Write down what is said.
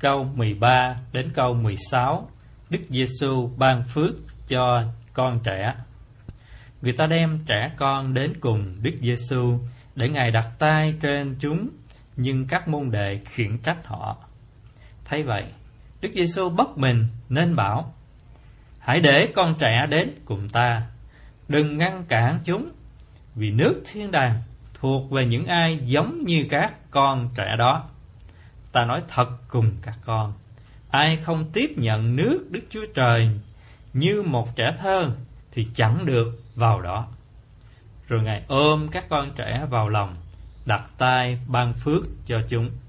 câu 13 đến câu 16, Đức Giêsu ban phước cho con trẻ. Người ta đem trẻ con đến cùng Đức Giêsu để Ngài đặt tay trên chúng, nhưng các môn đệ khiển trách họ. Thấy vậy, Đức Giêsu bất bình nên bảo: hãy để con trẻ đến cùng ta, đừng ngăn cản chúng, vì nước thiên đàng thuộc về những ai giống như các con trẻ đó. Ta nói thật cùng các con, ai không tiếp nhận nước Đức Chúa Trời như một trẻ thơ thì chẳng được vào đó. Rồi Ngài ôm các con trẻ vào lòng, đặt tay ban phước cho chúng.